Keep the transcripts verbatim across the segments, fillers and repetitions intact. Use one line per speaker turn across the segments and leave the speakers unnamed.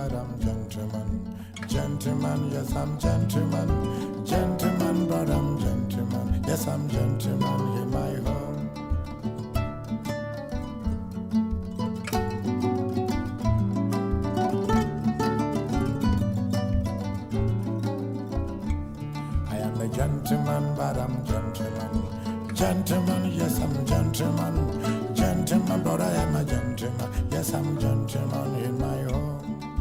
but I'm gentleman. Gentleman, yes, I'm gentleman. Gentleman, but I'm gentleman. Yes, I'm gentleman in my home. I am a gentleman, but I'm gentleman. Gentleman, yes, I'm gentleman. Gentleman, but I am a gentleman. Yes, I'm gentleman in my home.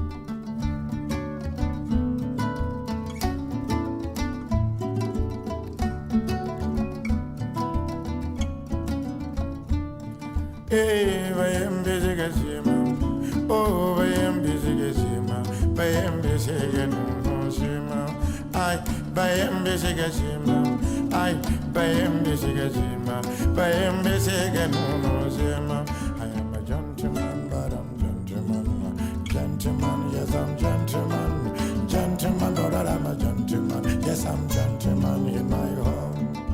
Hey, I am busy gazima. Oh, I am busy gazima. I am busy gazima. I, I am busy gazima. I, I am busy gazima. I am busy gazima. I am a gentleman, but I'm gentleman. Gentleman, yes, I'm gentleman. Gentleman, but I'm a gentleman. Yes, I'm gentleman in my home.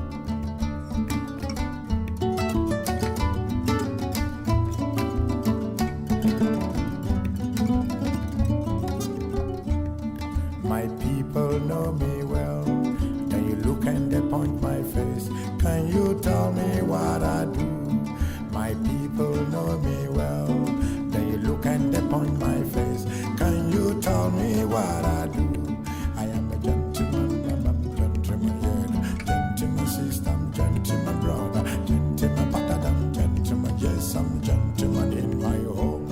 My people know me well. Then you look and they point my face. Can you tell me what I do? My people know me well. Then you look and they point my face. Can you tell me what I do? I am a gentleman, I'm a gentleman, yeah. Gentleman sister, I'm gentleman brother. Gentleman better than gentleman. Yes, I'm gentleman in my home.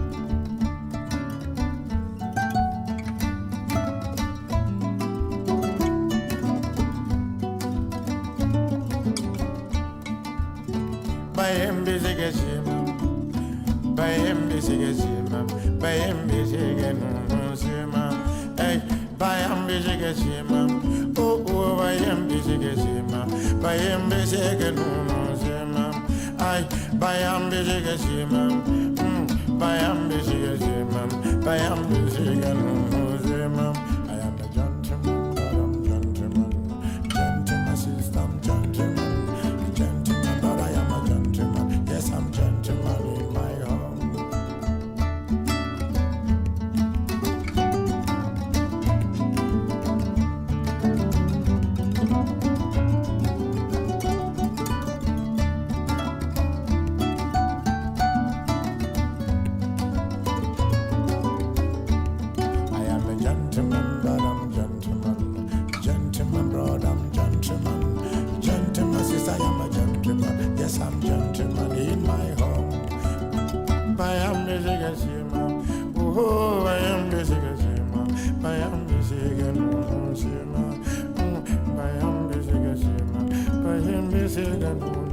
Bayem busy gazima, bayem busy gazima, bayem busy gazima. Hey, bayem busy gazima. Oh, oh, bayem busy gazima, bayem busy gazima. Ay, bayem busy gazima. Bayem busy gazima, bayem busy gazima. I am a gentleman, but I'm gentleman. Gentleman sister, I'm gentleman. Gentleman, but I am a gentleman. Yes, I'm gentleman in my home. I am a gentleman, but I'm gentleman. Gentleman, brother, I'm gentleman. Gentleman, sister, I am a gentleman. Yes, I'm gentleman in my home. I am busy gazima. Oh, I am busy gazima. I am busy gazima. I am busy gazima. I am busy gazima.